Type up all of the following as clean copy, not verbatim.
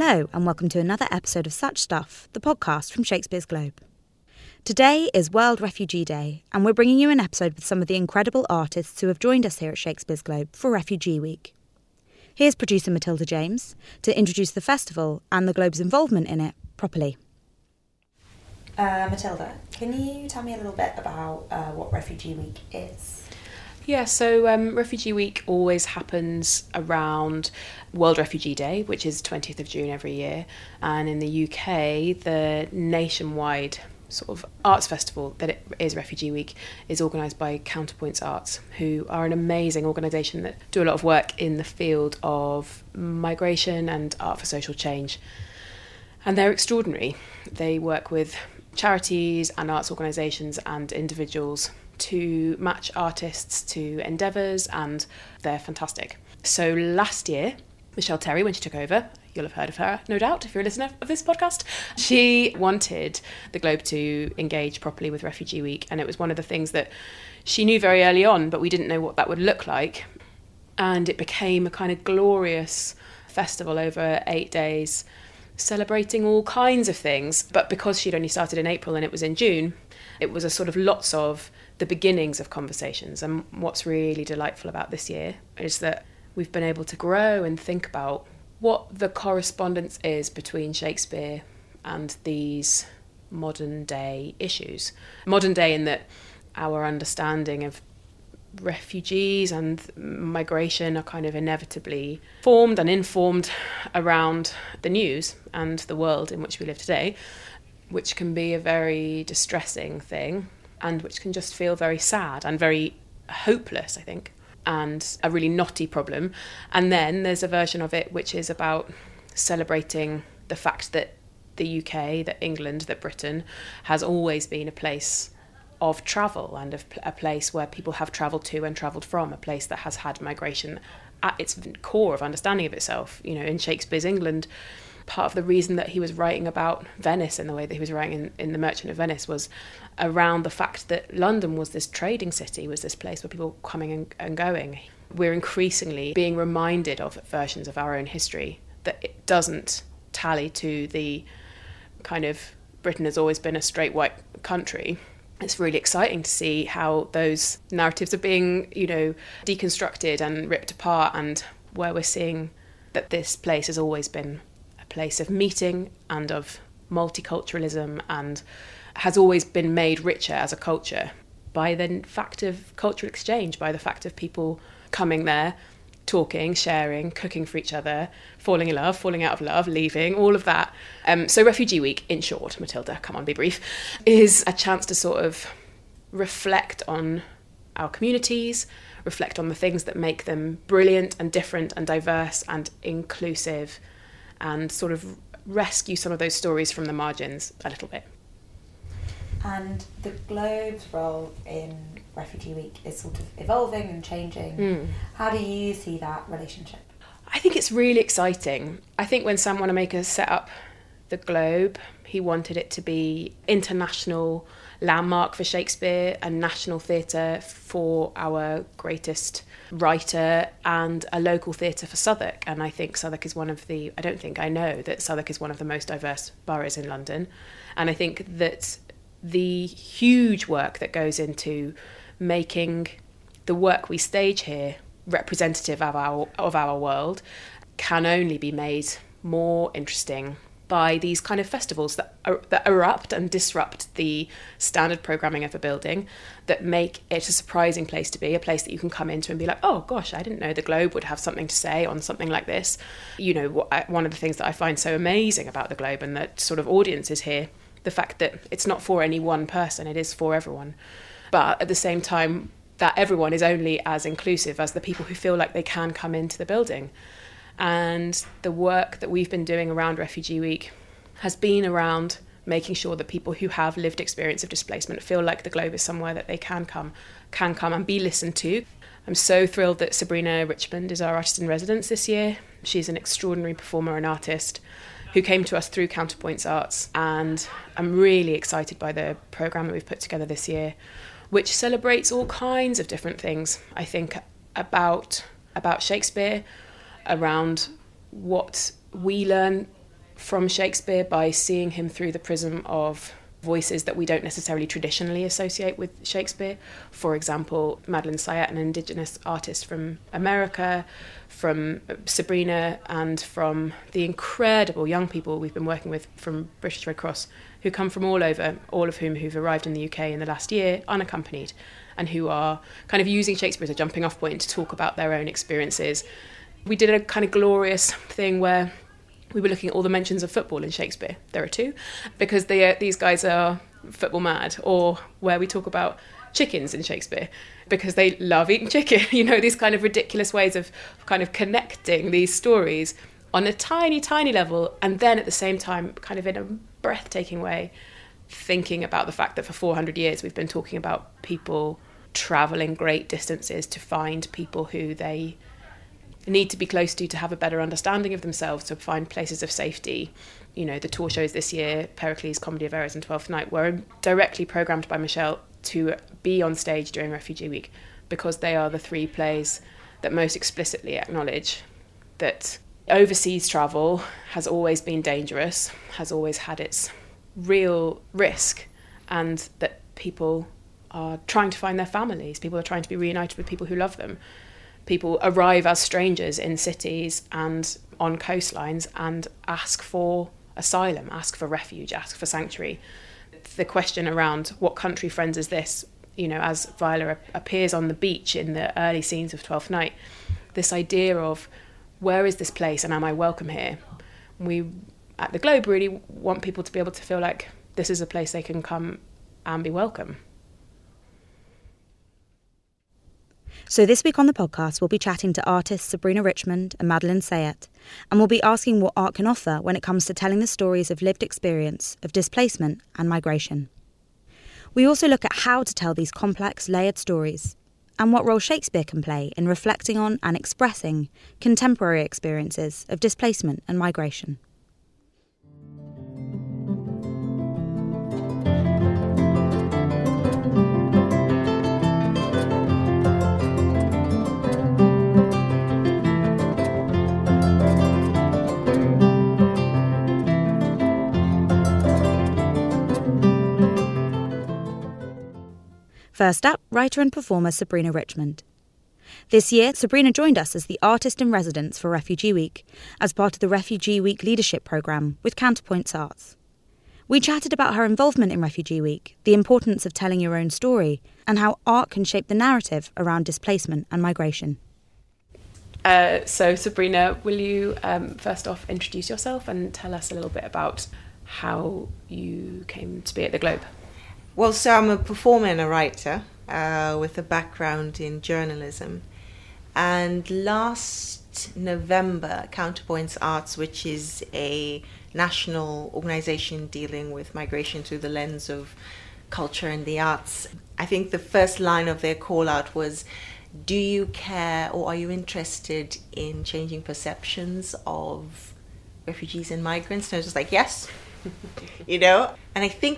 Hello and welcome to another episode of Such Stuff, the podcast from Shakespeare's Globe. Today is World Refugee Day and we're bringing you an episode with some of the incredible artists who have joined us here at Shakespeare's Globe for Refugee Week. Here's producer Matilda James to introduce the festival and the Globe's involvement in it properly. Matilda, can you tell me a little bit about what Refugee Week is? Yeah, so Refugee Week always happens around World Refugee Day, which is 20th of June every year. And in the UK, the nationwide sort of arts festival that it is Refugee Week is organised by Counterpoints Arts, who are an amazing organisation that do a lot of work in the field of migration and art for social change. And they're extraordinary. They work with charities and arts organisations and individuals to match artists to endeavours, and they're fantastic. So last year, Michelle Terry, when she took over, you'll have heard of her, no doubt, if you're a listener of this podcast, she wanted the Globe to engage properly with Refugee Week, and it was one of the things that she knew very early on, but we didn't know what that would look like. And it became a kind of glorious festival over 8 days, celebrating all kinds of things. But because she'd only started in April and it was in June, it was a sort of lots of the beginnings of conversations. And what's really delightful about this year is that we've been able to grow and think about what the correspondence is between Shakespeare and these modern day issues. Modern day in that our understanding of refugees and migration are kind of inevitably formed and informed around the news and the world in which we live today, which can be a very distressing thing and which can just feel very sad and very hopeless, I think, and a really knotty problem. And then there's a version of it which is about celebrating the fact that the UK, that England, that Britain has always been a place of travel and of a place where people have travelled to and travelled from, a place that has had migration at its core of understanding of itself. You know, in Shakespeare's England, part of the reason that he was writing about Venice in the way that he was writing in The Merchant of Venice was around the fact that London was this trading city, was this place where people were coming and going. We're increasingly being reminded of versions of our own history that it doesn't tally to the kind of Britain has always been a straight white country. It's really exciting to see how those narratives are being, you know, deconstructed and ripped apart, and where we're seeing that this place has always been a place of meeting and of multiculturalism and has always been made richer as a culture by the fact of cultural exchange, by the fact of people coming there, talking, sharing, cooking for each other, falling in love, falling out of love, leaving, all of that. So Refugee Week, in short, Matilda, come on, be brief, is a chance to sort of reflect on our communities, reflect on the things that make them brilliant and different and diverse and inclusive, and sort of rescue some of those stories from the margins a little bit. And the Globe's role in Refugee Week is sort of evolving and changing. How do you see that relationship? I think it's really exciting. I think when Sam Wanamaker set up the Globe, he wanted it to be international landmark for Shakespeare, a national theatre for our greatest writer, and a local theatre for Southwark. And I think Southwark is I know that Southwark is one of the most diverse boroughs in London. And I think that the huge work that goes into making the work we stage here representative of our world can only be made more interesting by these kind of festivals that erupt and disrupt the standard programming of a building, that make it a surprising place to be, a place that you can come into and be like, oh gosh, I didn't know the Globe would have something to say on something like this. You know, one of the things that I find so amazing about the Globe and that sort of audience is here, the fact that it's not for any one person, it is for everyone. But at the same time, that everyone is only as inclusive as the people who feel like they can come into the building. And the work that we've been doing around Refugee Week has been around making sure that people who have lived experience of displacement feel like the Globe is somewhere that they can come and be listened to. I'm so thrilled that Sabrina Richmond is our artist in residence this year. She's an extraordinary performer and artist who came to us through Counterpoints Arts, and I'm really excited by the programme that we've put together this year, which celebrates all kinds of different things, I think, about Shakespeare, around what we learn from Shakespeare by seeing him through the prism of voices that we don't necessarily traditionally associate with Shakespeare. For example, Madeline Sayat, an Indigenous artist from America, from Sabrina, and from the incredible young people we've been working with from British Red Cross, who come from all over, all of whom who've arrived in the UK in the last year unaccompanied, and who are kind of using Shakespeare as a jumping off point to talk about their own experiences. We did a kind of glorious thing where we were looking at all the mentions of football in Shakespeare. There are 2, because these guys are football mad, or where we talk about chickens in Shakespeare because they love eating chicken. You know, these kind of ridiculous ways of kind of connecting these stories on a tiny, tiny level, and then at the same time, kind of in a breathtaking way, thinking about the fact that for 400 years we've been talking about people travelling great distances to find people who they need to be close to have a better understanding of themselves, to find places of safety. You know, the tour shows this year, Pericles, Comedy of Errors and Twelfth Night, were directly programmed by Michelle to be on stage during Refugee Week, because they are the 3 plays that most explicitly acknowledge that overseas travel has always been dangerous, has always had its real risk, and that people are trying to find their families, people are trying to be reunited with people who love them. People arrive as strangers in cities and on coastlines and ask for asylum, ask for refuge, ask for sanctuary. The question around what country friends is this, you know, as Viola appears on the beach in the early scenes of Twelfth Night, this idea of where is this place and am I welcome here? We at the Globe really want people to be able to feel like this is a place they can come and be welcome. So this week on the podcast, we'll be chatting to artists Sabrina Richmond and Madeline Sayat, and we'll be asking what art can offer when it comes to telling the stories of lived experience, of displacement and migration. We also look at how to tell these complex, layered stories, and what role Shakespeare can play in reflecting on and expressing contemporary experiences of displacement and migration. First up, writer and performer Sabrina Richmond. This year, Sabrina joined us as the artist in residence for Refugee Week as part of the Refugee Week Leadership Programme with Counterpoints Arts. We chatted about her involvement in Refugee Week, the importance of telling your own story, and how art can shape the narrative around displacement and migration. So Sabrina, will you first off introduce yourself and tell us a little bit about how you came to be at the Globe? Well, so I'm a performer and a writer with a background in journalism. And last November, Counterpoints Arts, which is a national organisation dealing with migration through the lens of culture and the arts, I think the first line of their call out was, do you care or are you interested in changing perceptions of refugees and migrants? And I was just like, yes. You know, and I think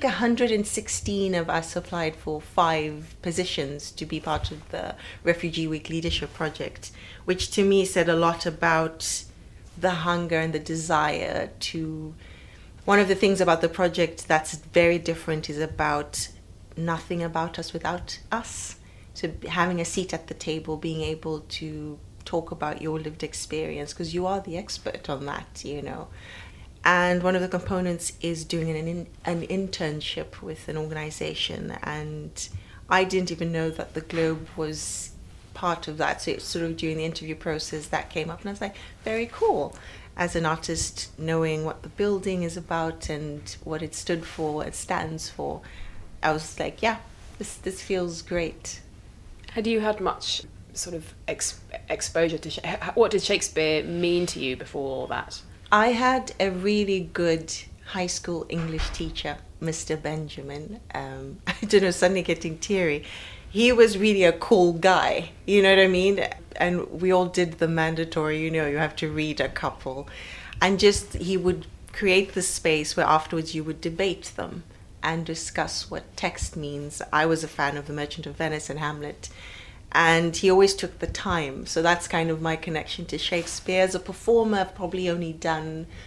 116 of us applied for 5 positions to be part of the Refugee Week Leadership Project, which to me said a lot about the hunger and the desire to... One of the things about the project that's very different is about nothing about us without us. So having a seat at the table, being able to talk about your lived experience, because you are the expert on that, you know. And one of the components is doing an internship with an organisation. And I didn't even know that the Globe was part of that. So it's sort of during the interview process that came up. And I was like, very cool. As an artist, knowing what the building is about and what it stood for, what it stands for, I was like, yeah, this feels great. Had you had much sort of exposure to... What did Shakespeare mean to you before all that? I had a really good high school English teacher, Mr. Benjamin. I don't know, suddenly getting teary. He was really a cool guy, you know what I mean? And we all did the mandatory, you know, you have to read a couple. And just, he would create the space where afterwards you would debate them and discuss what text means. I was a fan of The Merchant of Venice and Hamlet. And he always took the time. So that's kind of my connection to Shakespeare. As a performer, I've probably only done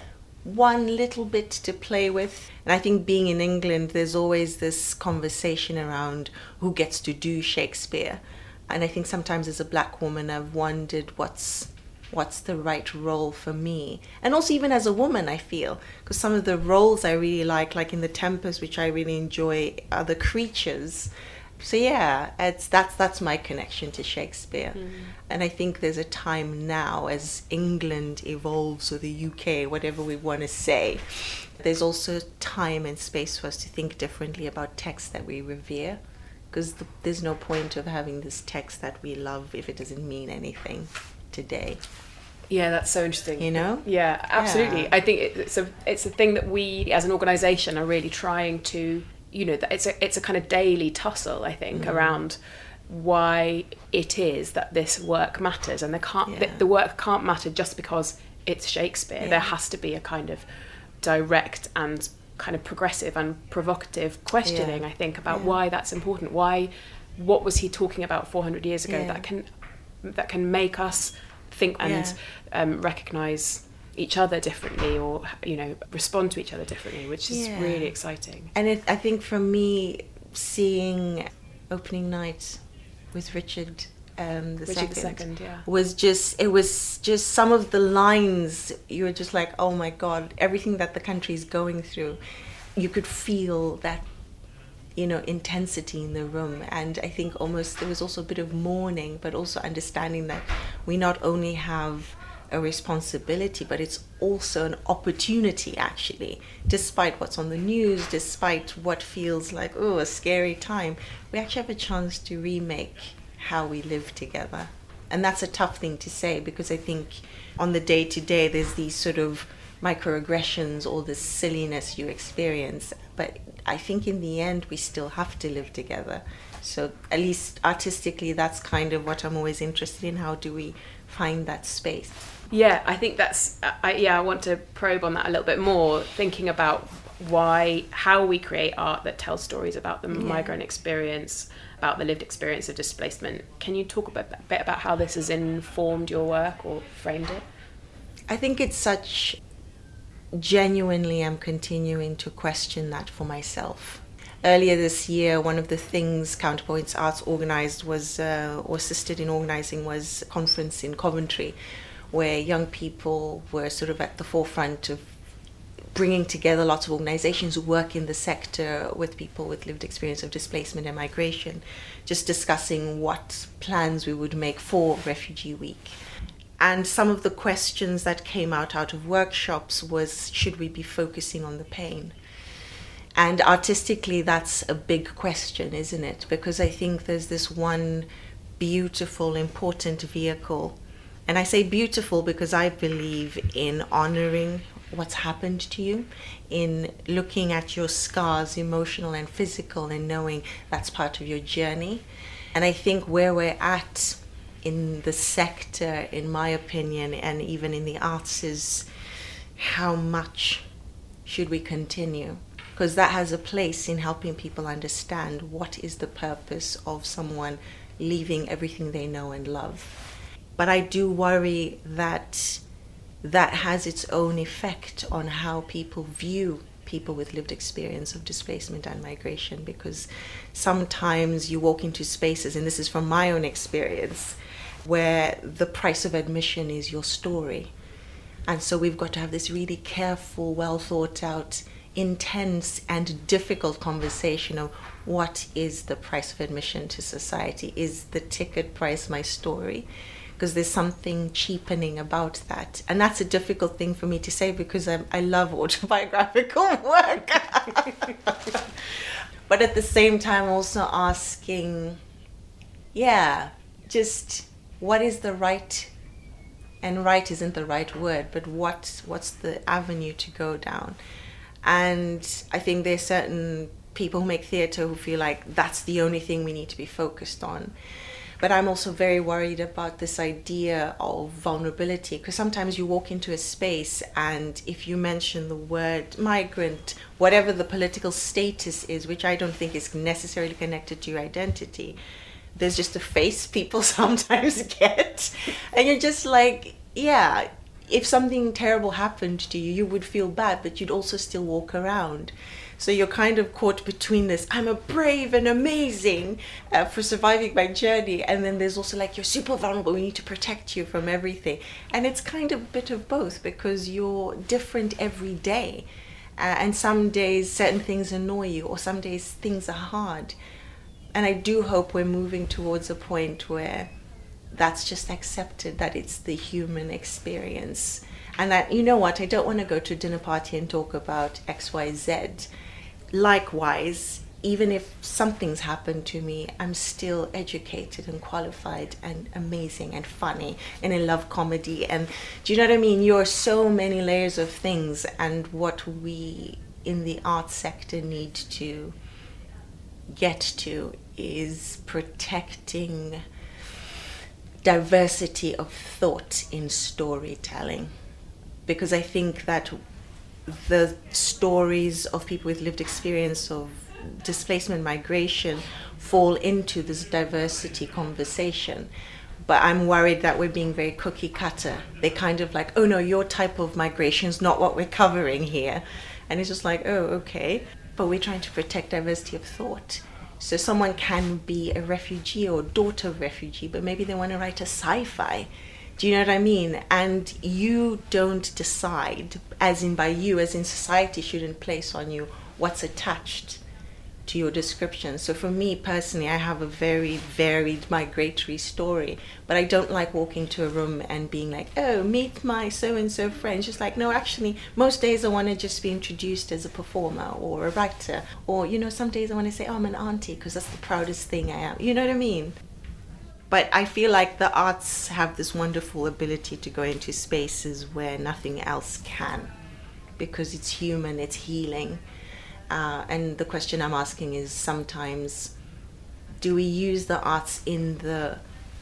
one little bit to play with. And I think being in England, there's always this conversation around who gets to do Shakespeare. And I think sometimes as a black woman, I've wondered what's the right role for me. And also even as a woman, I feel, because some of the roles I really like in The Tempest, which I really enjoy, are the creatures. So yeah, that's my connection to Shakespeare. And I think there's a time now, as England evolves, or the UK, whatever we want to say, there's also time and space for us to think differently about texts that we revere, because there's no point of having this text that we love if it doesn't mean anything today. Yeah, that's so interesting. You know? Yeah, absolutely. Yeah. I think it's a thing that we as an organisation are really trying to, it's a kind of daily tussle, I think, around why it is that this work matters, and the work can't matter just because it's Shakespeare. Yeah. There has to be a kind of direct and kind of progressive and provocative questioning, I think, about why that's important. What was he talking about 400 years ago that can make us think and recognise each other differently, or respond to each other differently, which is really exciting. And I think for me, seeing opening night with Richard II was just some of the lines, you were just like, oh my God, everything that the country is going through, you could feel that intensity in the room. And I think almost there was also a bit of mourning, but also understanding that we not only have a responsibility, but it's also an opportunity, actually, despite what's on the news, despite what feels like a scary time, we actually have a chance to remake how we live together. And that's a tough thing to say, because I think on the day-to-day there's these sort of microaggressions, all this silliness you experience, but I think in the end we still have to live together. So at least artistically, that's kind of what I'm always interested in. How do we find that space? Yeah, I think that's I want to probe on that a little bit more, thinking about how we create art that tells stories about the migrant experience, about the lived experience of displacement. Can you talk a bit about how this has informed your work or framed it? I think it's genuinely I'm continuing to question that for myself. Earlier this year, one of the things Counterpoints Arts organised was, or assisted in organising, was a conference in Coventry, where young people were sort of at the forefront of bringing together lots of organisations who work in the sector with people with lived experience of displacement and migration, just discussing what plans we would make for Refugee Week. And some of the questions that came out of workshops was, should we be focusing on the pain? And artistically, that's a big question, isn't it? Because I think there's this one beautiful, important vehicle. And I say beautiful because I believe in honouring what's happened to you, in looking at your scars, emotional and physical, and knowing that's part of your journey. And I think where we're at in the sector, in my opinion, and even in the arts, is how much should we continue? Because that has a place in helping people understand what is the purpose of someone leaving everything they know and love. But I do worry that that has its own effect on how people view people with lived experience of displacement and migration, because sometimes you walk into spaces, and this is from my own experience, where the price of admission is your story. And so we've got to have this really careful, well thought out, intense and difficult conversation of what is the price of admission to society? Is the ticket price my story? Because there's something cheapening about that. And that's a difficult thing for me to say, because I love autobiographical work. But at the same time also asking, just what is the right, and right isn't the right word, but what's the avenue to go down? And I think there's certain people who make theatre who feel like that's the only thing we need to be focused on. But I'm also very worried about this idea of vulnerability, because sometimes you walk into a space and if you mention the word migrant, whatever the political status is, which I don't think is necessarily connected to your identity, there's just a face people sometimes get. And you're just like, if something terrible happened to you, you would feel bad, but you'd also still walk around. So you're kind of caught between this, I'm a brave and amazing for surviving my journey. And then there's also like, you're super vulnerable, we need to protect you from everything. And it's kind of a bit of both, because you're different every day. And some days certain things annoy you, or some days things are hard. And I do hope we're moving towards a point where that's just accepted, that it's the human experience. And that, you know what, I don't want to go to a dinner party and talk about XYZ. Likewise, even if something's happened to me, I'm still educated and qualified and amazing and funny and I love comedy. And do you know what I mean? You're so many layers of things, and what we in the arts sector need to get to is protecting diversity of thought in storytelling. Because I think that the stories of people with lived experience of displacement, migration, fall into this diversity conversation. But I'm worried that we're being very cookie cutter. They kind of like, oh no, your type of migration is not what we're covering here. And it's just like, oh, okay. But we're trying to protect diversity of thought. So someone can be a refugee or daughter of refugee, but maybe they want to write a sci-fi. Do you know what I mean? And you don't decide, as in by you, as in society shouldn't place on you what's attached to your description. So for me personally, I have a very varied migratory story, but I don't like walking to a room and being like, oh, meet my so-and-so friend. Just like, no, actually, most days I want to just be introduced as a performer or a writer. Or, you know, some days I want to say, oh, I'm an auntie, because that's the proudest thing I am. You know what I mean? But I feel like the arts have this wonderful ability to go into spaces where nothing else can, because it's human, it's healing. And the question I'm asking is sometimes, do we use the arts in the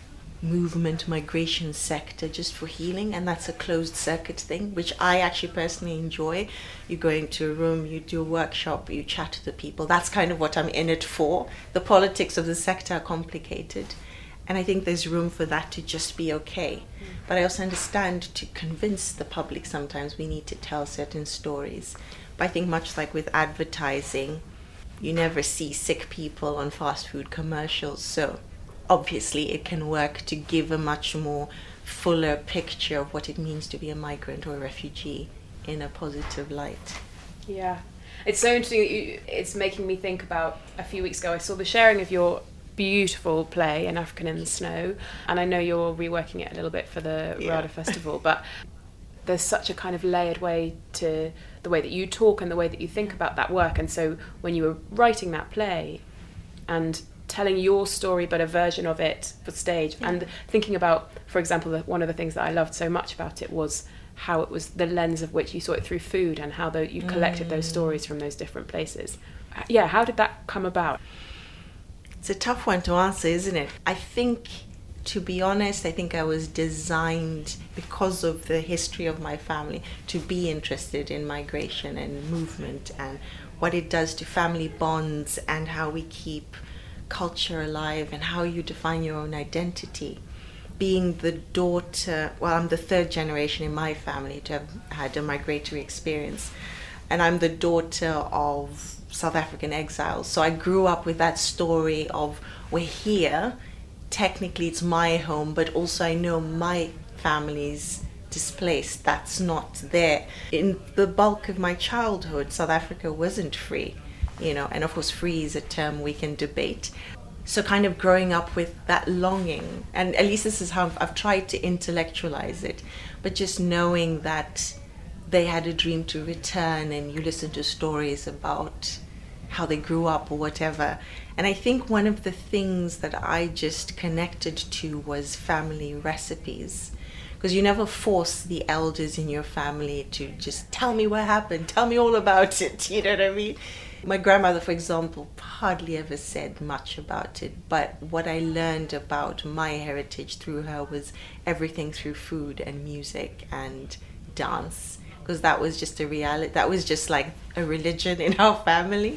movement migration sector just for healing? And that's a closed circuit thing, which I actually personally enjoy. You go into a room, you do a workshop, you chat to the people. That's kind of what I'm in it for. The politics of the sector are complicated. And I think there's room for that to just be okay. But I also understand, to convince the public sometimes we need to tell certain stories. But I think much like with advertising, you never see sick people on fast food commercials. So obviously it can work to give a much more fuller picture of what it means to be a migrant or a refugee in a positive light. Yeah. It's so interesting that it's making me think about, a few weeks ago I saw the sharing of your beautiful play, An African in the Snow, and I know you're reworking it a little bit for the RADA Festival, but there's such a kind of layered way to the way that you talk and the way that you think about that work. And so when you were writing that play and telling your story but a version of it for stage, and thinking about, for example, one of the things that I loved so much about it was how it was the lens of which you saw it through food, and how you collected those stories from those different places. Yeah, how did that come about? It's a tough one to answer, isn't it? I think, to be honest, I think I was designed, because of the history of my family, to be interested in migration and movement and what it does to family bonds and how we keep culture alive and how you define your own identity. Being the daughter, well, I'm the third generation in my family to have had a migratory experience, and I'm the daughter of South African exiles. So I grew up with that story of, we're here, technically it's my home, but also I know my family's displaced, that's not there. In the bulk of my childhood, South Africa wasn't free, you know, and of course free is a term we can debate. So kind of growing up with that longing, and at least this is how I've tried to intellectualize it, but just knowing that they had a dream to return, and you listen to stories about how they grew up or whatever. And I think one of the things that I just connected to was family recipes, because you never force the elders in your family to just tell me what happened, tell me all about it, you know what I mean? My grandmother, for example, hardly ever said much about it, but what I learned about my heritage through her was everything through food and music and dance, because that was just a reality, that was just like a religion in our family.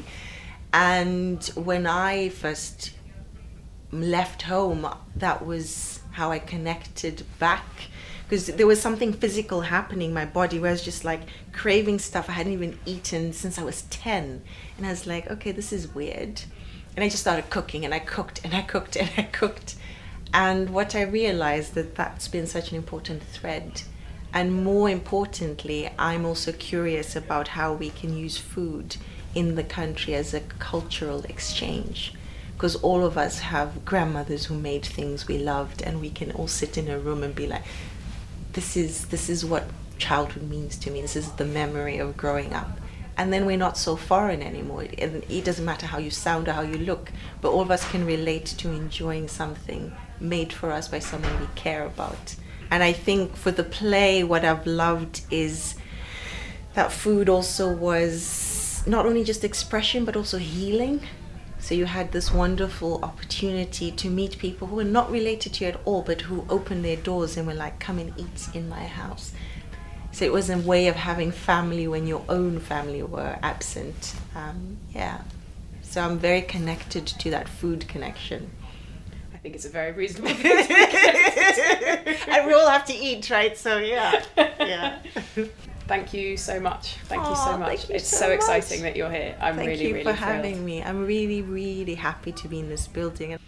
And when I first left home, that was how I connected back, because there was something physical happening in my body where I was just like craving stuff I hadn't even eaten since I was 10. And I was like, okay, this is weird. And I just started cooking, and I cooked and I cooked and I cooked. And what I realized that's been such an important thread. And more importantly, I'm also curious about how we can use food in the country as a cultural exchange. Because all of us have grandmothers who made things we loved, and we can all sit in a room and be like, this is what childhood means to me. This is the memory of growing up. And then we're not so foreign anymore. It doesn't matter how you sound or how you look, but all of us can relate to enjoying something made for us by someone we care about. And I think for the play, what I've loved is that food also was not only just expression, but also healing. So you had this wonderful opportunity to meet people who were not related to you at all, but who opened their doors and were like, come and eat in my house. So it was a way of having family when your own family were absent. So I'm very connected to that food connection. I think it's a very reasonable thing to be connected to. And we all have to eat, right? So yeah. Thank you so much. Thank you so much. Thank you It's so so much. exciting that you're here. I'm Thank really, you really for thrilled. having me. I'm really, really happy to be in this building.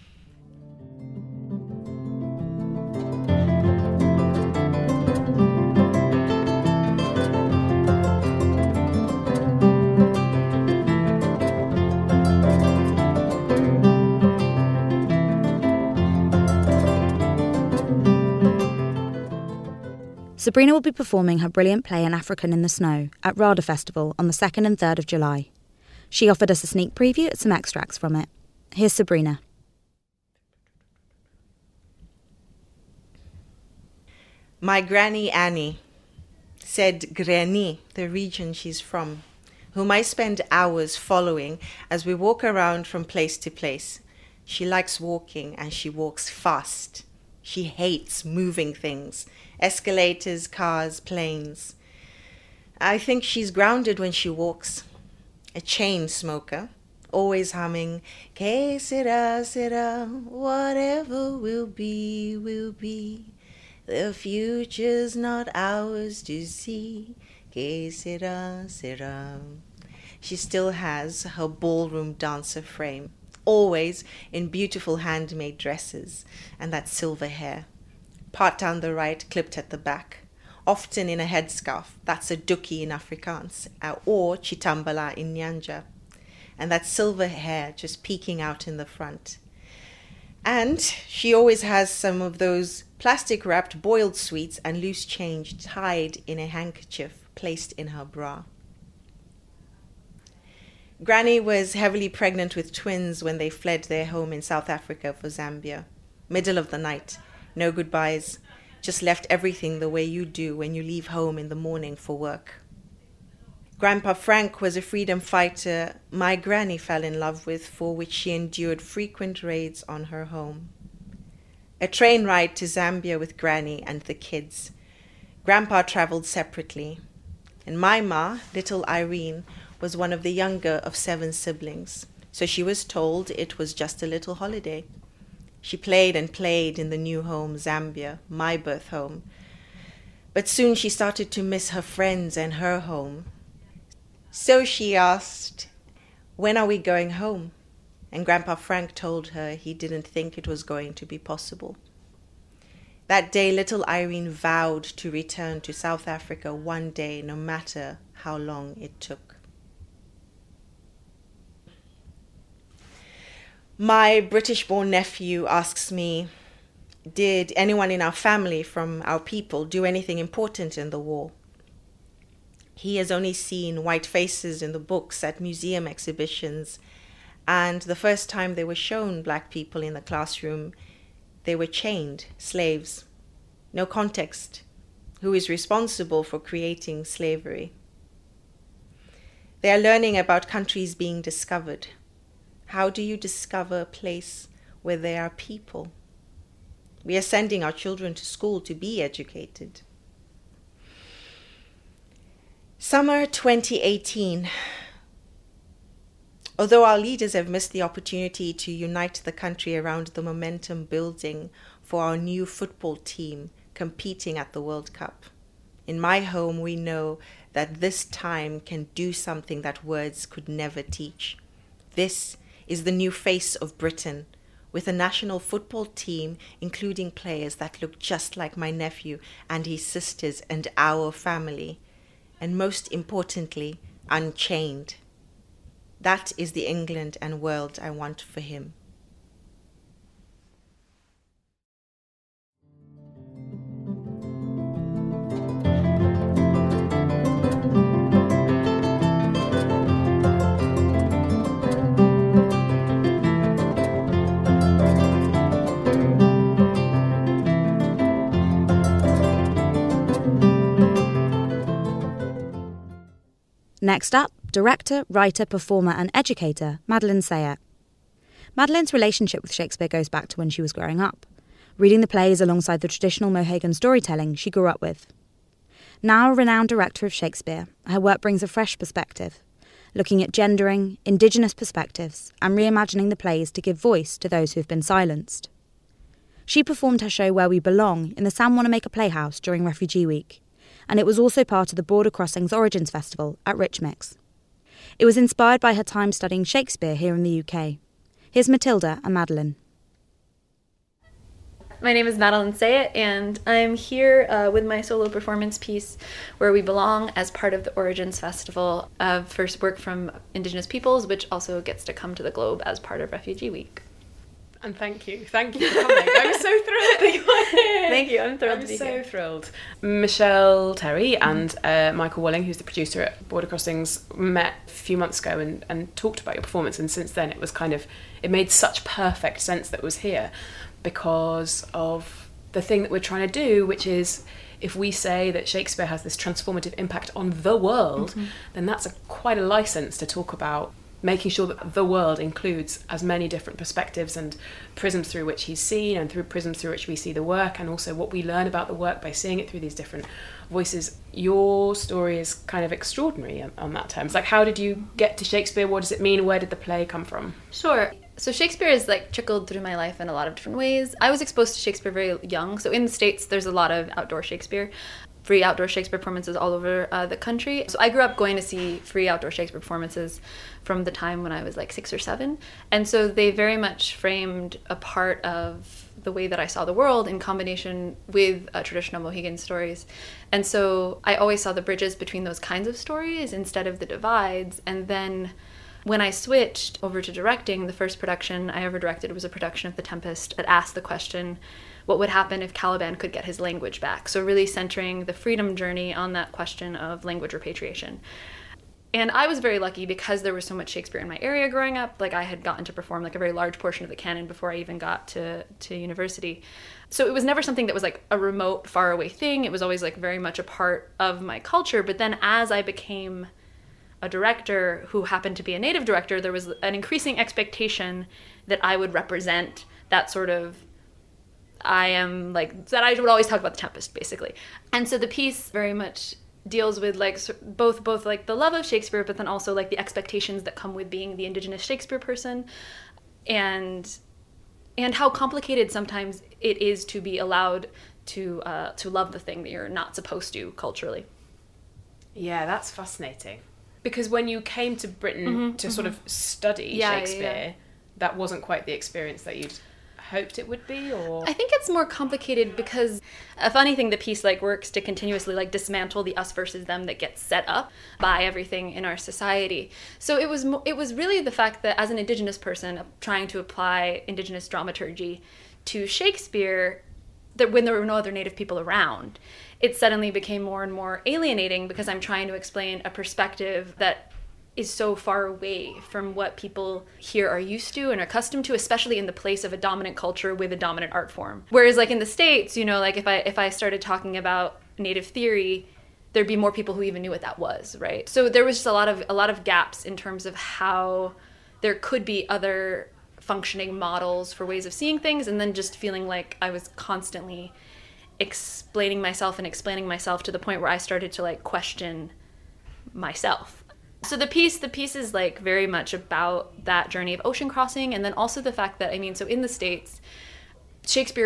Sabrina will be performing her brilliant play An African in the Snow at RADA Festival on the 2nd and 3rd of July. She offered us a sneak preview at some extracts from it. Here's Sabrina. My granny Annie said Granny, the region she's from, whom I spend hours following as we walk around from place to place. She likes walking, and she walks fast. She hates moving things, escalators, cars, planes. I think she's grounded when she walks. A chain smoker, always humming, Que sera, sera, whatever will be, will be. The future's not ours to see, Que sera, sera. She still has her ballroom dancer frame, always in beautiful handmade dresses and that silver hair. Part down the right, clipped at the back, often in a headscarf. That's a duki in Afrikaans, or chitambala in Nyanja. And that silver hair just peeking out in the front. And she always has some of those plastic-wrapped boiled sweets and loose change tied in a handkerchief placed in her bra. Granny was heavily pregnant with twins when they fled their home in South Africa for Zambia. Middle of the night, no goodbyes, just left everything the way you do when you leave home in the morning for work. Grandpa Frank was a freedom fighter my granny fell in love with, for which she endured frequent raids on her home. A train ride to Zambia with Granny and the kids. Grandpa travelled separately, and my ma, little Irene, was one of the younger of 7 siblings, so she was told it was just a little holiday. She played and played in the new home, Zambia, my birth home. But soon she started to miss her friends and her home. So she asked, when are we going home? And Grandpa Frank told her he didn't think it was going to be possible. That day, little Irene vowed to return to South Africa one day, no matter how long it took. My British-born nephew asks me, did anyone in our family from our people do anything important in the war? He has only seen white faces in the books at museum exhibitions, and the first time they were shown black people in the classroom, they were chained, slaves. No context. Who is responsible for creating slavery? They are learning about countries being discovered. How do you discover a place where there are people? We are sending our children to school to be educated. Summer 2018. Although our leaders have missed the opportunity to unite the country around the momentum building for our new football team, competing at the World Cup. In my home, we know that this time can do something that words could never teach. This is the new face of Britain, with a national football team including players that look just like my nephew and his sisters and our family, and most importantly, unchained. That is the England and world I want for him. Next up, director, writer, performer and educator Madeleine Sayet. Madeleine's relationship with Shakespeare goes back to when she was growing up, reading the plays alongside the traditional Mohegan storytelling she grew up with. Now a renowned director of Shakespeare, her work brings a fresh perspective, looking at gendering, Indigenous perspectives and reimagining the plays to give voice to those who have been silenced. She performed her show Where We Belong in the San Wanamaker Playhouse during Refugee Week, and it was also part of the Border Crossings Origins Festival at Rich Mix. It was inspired by her time studying Shakespeare here in the UK. Here's Matilda and Madeleine. My name is Madeleine Sayet, and I'm here with my solo performance piece, Where We Belong, as part of the Origins Festival of first work from Indigenous peoples, which also gets to come to the Globe as part of Refugee Week. And thank you for coming. I'm so thrilled that you are here. Thank you, I'm thrilled to be here. I'm so thrilled. Michelle Terry and Michael Walling, who's the producer at Border Crossings, met a few months ago and talked about your performance, and since then it made such perfect sense that it was here because of the thing that we're trying to do, which is if we say that Shakespeare has this transformative impact on the world, then that's quite a license to talk about making sure that the world includes as many different perspectives and prisms through which he's seen and through prisms through which we see the work, and also what we learn about the work by seeing it through these different voices. Your story is kind of extraordinary on that terms. Like, how did you get to Shakespeare? What does it mean? Where did the play come from? Sure. So Shakespeare is trickled through my life in a lot of different ways. I was exposed to Shakespeare very young. So in the States, there's a lot of outdoor Shakespeare. Free outdoor Shakespeare performances all over the country. So I grew up going to see free outdoor Shakespeare performances from the time when I was 6 or 7. And so they very much framed a part of the way that I saw the world in combination with traditional Mohegan stories. And so I always saw the bridges between those kinds of stories instead of the divides. And then when I switched over to directing, the first production I ever directed was a production of The Tempest that asked the question, what would happen if Caliban could get his language back? So really centering the freedom journey on that question of language repatriation. And I was very lucky because there was so much Shakespeare in my area growing up. I had gotten to perform a very large portion of the canon before I even got to university. So it was never something that was a remote, faraway thing. It was always very much a part of my culture. But then as I became a director who happened to be a native director, there was an increasing expectation that I would represent that sort of that I would always talk about The Tempest, basically. And so the piece very much deals with both the love of Shakespeare, but then also the expectations that come with being the Indigenous Shakespeare person, and how complicated sometimes it is to be allowed to love the thing that you're not supposed to culturally. Yeah, that's fascinating. Because when you came to Britain to sort of study Shakespeare, that wasn't quite the experience that you'd hoped it would be, or? I think it's more complicated because a funny thing, the piece works to continuously dismantle the us versus them that gets set up by everything in our society. So it was really the fact that as an Indigenous person trying to apply Indigenous dramaturgy to Shakespeare, that when there were no other Native people around, it suddenly became more and more alienating because I'm trying to explain a perspective that is so far away from what people here are used to and are accustomed to, especially in the place of a dominant culture with a dominant art form. Whereas in the States, if I started talking about Native theory, there'd be more people who even knew what that was, right? So there was just a lot of gaps in terms of how there could be other functioning models for ways of seeing things, and then just feeling like I was constantly explaining myself to the point where I started to question myself. So the piece is very much about that journey of ocean crossing, and then also the fact that, so in the States, Shakespeare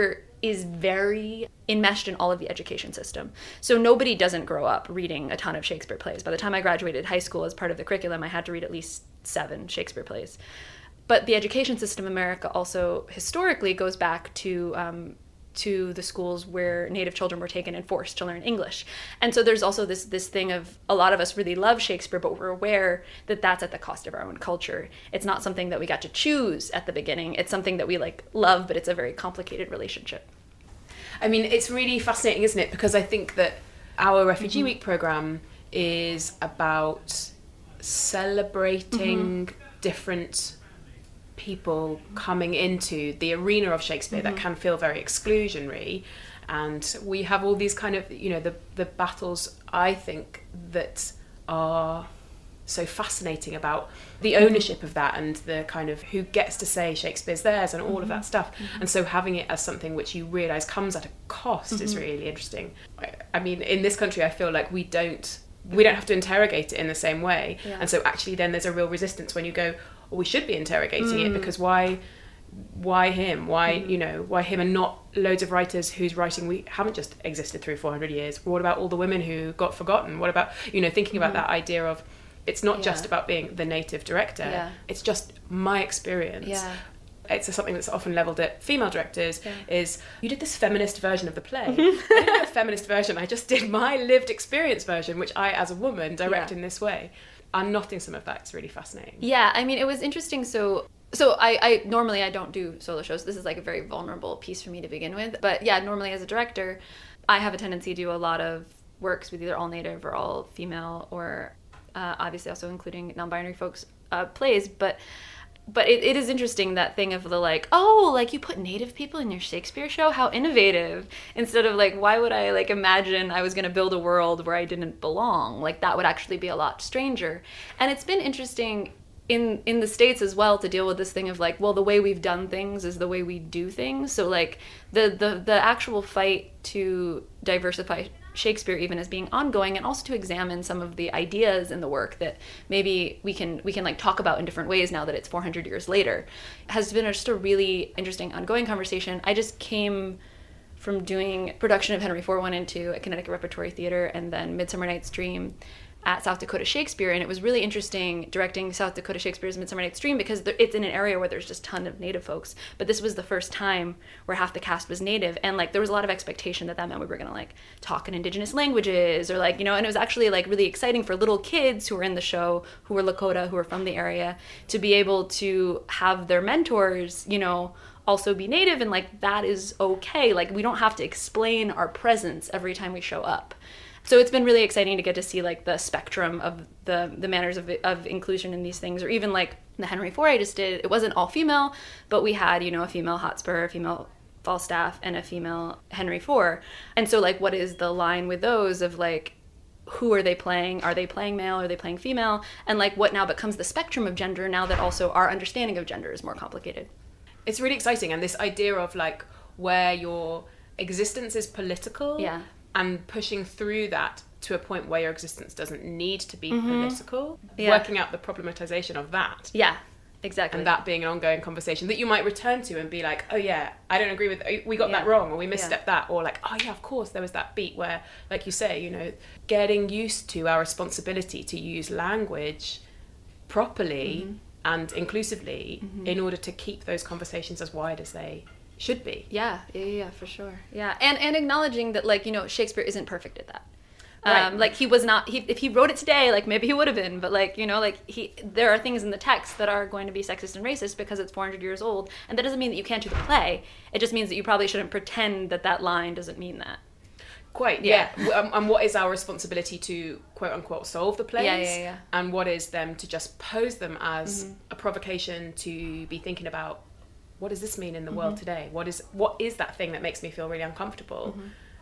is very enmeshed in all of the education system. So nobody doesn't grow up reading a ton of Shakespeare plays. By the time I graduated high school, as part of the curriculum, I had to read at least 7 Shakespeare plays. But the education system in America also historically goes back to the schools where Native children were taken and forced to learn English. And so there's also this thing of a lot of us really love Shakespeare, but we're aware that that's at the cost of our own culture. It's not something that we got to choose at the beginning. It's something that we like love, but it's a very complicated relationship. I mean, it's really fascinating, isn't it? Because I think that our Refugee Week program is about celebrating different people coming into the arena of Shakespeare that can feel very exclusionary, and we have all these kind of, you know, the battles, I think, that are so fascinating about the ownership of that and the kind of who gets to say Shakespeare's theirs and all of that stuff. And so having it as something which you realise comes at a cost is really interesting. I mean, in this country, I feel like we don't have to interrogate it in the same way. And so actually then there's a real resistance when you go, well, we should be interrogating it, because why him? Why him and not loads of writers whose writing we haven't just existed through 400 years? What about all the women who got forgotten? What about, thinking about that idea of it's not just about being the native director, it's just my experience. It's something that's often levelled at female directors, is you did this feminist version of the play. I didn't do a feminist version, I just did my lived experience version, which I, as a woman, direct in this way. Unknotting some of that is really fascinating. Yeah, I mean, it was interesting. So I normally I don't do solo shows. This is like a very vulnerable piece for me to begin with. But yeah, normally as a director, I have a tendency to do a lot of works with either all native or all female, or obviously also including non-binary folks plays. But it is interesting, that thing of the like, oh, like you put native people in your Shakespeare show? How innovative. Instead of like, why would I like imagine I was going to build a world where I didn't belong? Like that would actually be a lot stranger. And it's been interesting in the States as well to deal with this thing of like, well, the way we've done things is the way we do things. So like the actual fight to diversify Shakespeare even as being ongoing, and also to examine some of the ideas in the work that maybe we can like talk about in different ways now that it's 400 years later, has been just a really interesting ongoing conversation. I just came from doing production of Henry IV 1 and 2 at Connecticut Repertory Theater, and then Midsummer Night's Dream at South Dakota Shakespeare, and it was really interesting directing South Dakota Shakespeare's Midsummer Night's Dream, because it's in an area where there's just a ton of native folks, but this was the first time where half the cast was native, and like there was a lot of expectation that meant we were gonna like talk in indigenous languages, or like, and it was actually like really exciting for little kids who were in the show, who were Lakota, who were from the area, to be able to have their mentors, also be native, and like that is okay. Like we don't have to explain our presence every time we show up. So it's been really exciting to get to see like the spectrum of the manners of inclusion in these things, or even like the Henry IV I just did. It wasn't all female, but we had, a female Hotspur, a female Falstaff, and a female Henry IV. And so like, what is the line with those of like, who are they playing? Are they playing male? Are they playing female? And like what now becomes the spectrum of gender, now that also our understanding of gender is more complicated. It's really exciting. And this idea of like where your existence is political, and pushing through that to a point where your existence doesn't need to be political, working out the problematization of that. Yeah, exactly. And that being an ongoing conversation that you might return to and be like, oh yeah, I don't agree with, we got that wrong, or we misstepped that, or like, oh yeah, of course, there was that beat where, like you say, getting used to our responsibility to use language properly and inclusively in order to keep those conversations as wide as they should be. Yeah, for sure. Yeah, and acknowledging that, like, Shakespeare isn't perfect at that. Right. Like he was not. If he wrote it today, like maybe he would have been. But like there are things in the text that are going to be sexist and racist because it's 400 years old, and that doesn't mean that you can't do the play. It just means that you probably shouldn't pretend that line doesn't mean that. Quite, yeah. And what is our responsibility to quote unquote solve the plays? Yeah. And what is them to just pose them as a provocation to be thinking about, what does this mean in the world today? What is that thing that makes me feel really uncomfortable?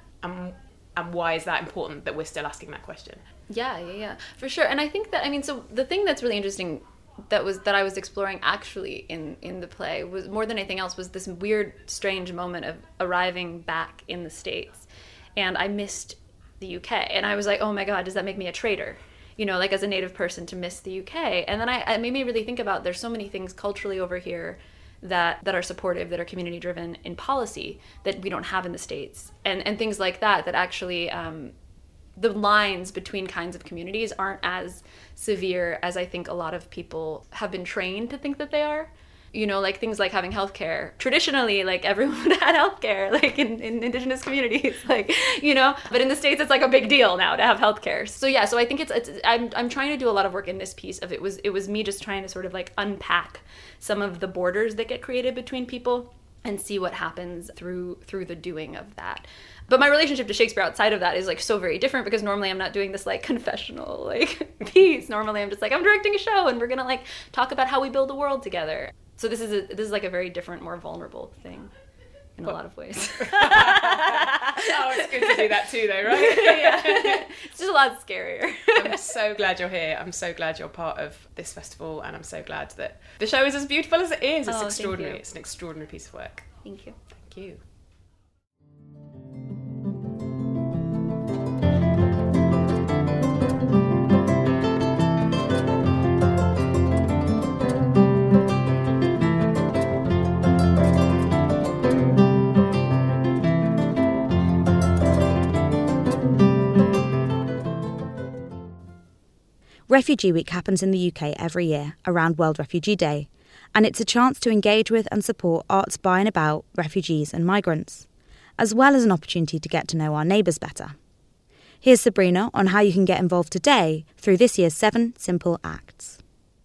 And why is that important that we're still asking that question? Yeah, for sure. And I think that, so the thing that's really interesting that I was exploring actually in the play was, more than anything else, was this weird, strange moment of arriving back in the States. And I missed the UK. And I was like, oh my God, does that make me a traitor? Like as a Native person to miss the UK. And then it made me really think about, there's so many things culturally over here that are supportive, that are community driven in policy that we don't have in the States, and things like that actually the lines between kinds of communities aren't as severe as I think a lot of people have been trained to think that they are. You know, like things like having healthcare. Traditionally, like everyone had healthcare, like in indigenous communities, like, you know. But in the States, it's like a big deal now to have healthcare. So yeah, so I think I'm trying to do a lot of work in this piece of it was me just trying to sort of like unpack some of the borders that get created between people and see what happens through the doing of that. But my relationship to Shakespeare outside of that is like so very different, because normally I'm not doing this like confessional like piece. Normally I'm just like, I'm directing a show and we're gonna like talk about how we build a world together. So this is like a very different, more vulnerable thing in a lot of ways. Oh, it's good to do that too, though, right? Yeah. It's just a lot scarier. I'm so glad you're here. I'm so glad you're part of this festival, and I'm so glad that the show is as beautiful as it is. It's extraordinary. It's an extraordinary piece of work. Thank you. Thank you. Refugee Week happens in the UK every year around World Refugee Day, and it's a chance to engage with and support arts by and about refugees and migrants, as well as an opportunity to get to know our neighbours better. Here's Sabrina on how you can get involved today through this year's 7 Simple Acts.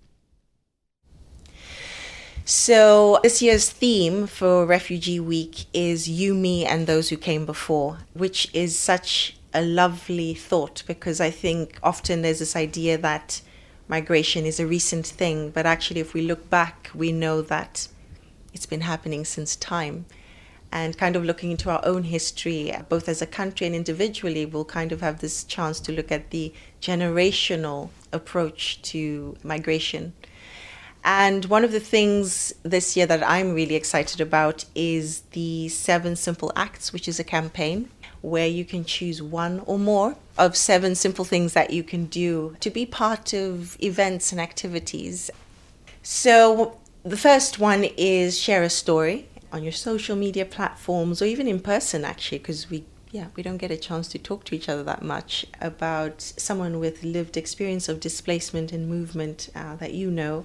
So this year's theme for Refugee Week is You, Me and Those Who Came Before, which is such a lovely thought, because I think often there's this idea that migration is a recent thing, but actually if we look back, we know that it's been happening since time. And kind of looking into our own history, both as a country and individually, we'll kind of have this chance to look at the generational approach to migration. And one of the things this year that I'm really excited about is the 7 Simple Acts, which is a campaign where you can choose one or more of 7 simple things that you can do to be part of events and activities. So the first one is share a story on your social media platforms, or even in person actually, because we don't get a chance to talk to each other that much, about someone with lived experience of displacement and movement that you know.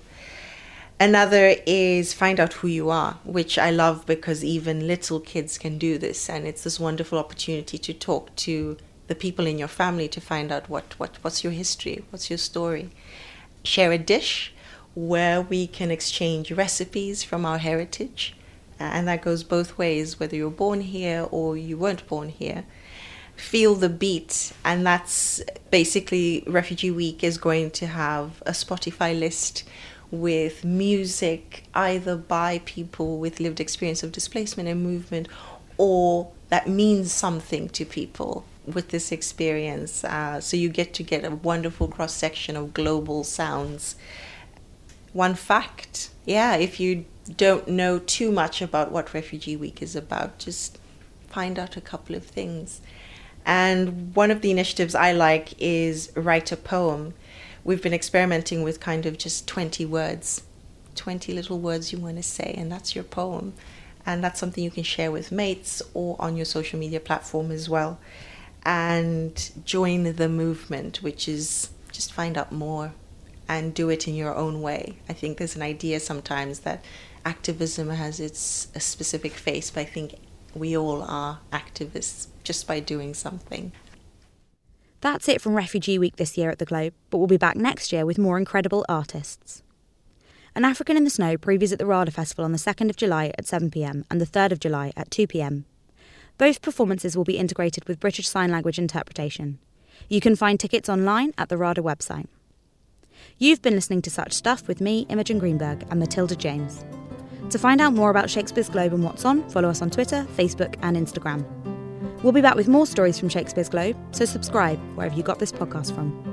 Another is find out who you are, which I love because even little kids can do this, and it's this wonderful opportunity to talk to the people in your family to find out what's your history, what's your story. Share a dish, where we can exchange recipes from our heritage, and that goes both ways, whether you're born here or you weren't born here. Feel the beat, and that's basically Refugee Week is going to have a Spotify list with music either by people with lived experience of displacement and movement, or that means something to people with this experience. So you get a wonderful cross-section of global sounds. One fact, if you don't know too much about what Refugee Week is about, just find out a couple of things. And one of the initiatives I like is write a poem. We've been experimenting with kind of just 20 words, 20 little words you want to say, and that's your poem. And that's something you can share with mates or on your social media platform as well. And join the movement, which is just find out more and do it in your own way. I think there's an idea sometimes that activism has a specific face, but I think we all are activists just by doing something. That's it from Refugee Week this year at the Globe, but we'll be back next year with more incredible artists. An African in the Snow previews at the RADA Festival on the 2nd of July at 7 p.m. and the 3rd of July at 2 p.m. Both performances will be integrated with British Sign Language interpretation. You can find tickets online at the RADA website. You've been listening to Such Stuff with me, Imogen Greenberg, and Matilda James. To find out more about Shakespeare's Globe and what's on, follow us on Twitter, Facebook and Instagram. We'll be back with more stories from Shakespeare's Globe, so subscribe wherever you got this podcast from.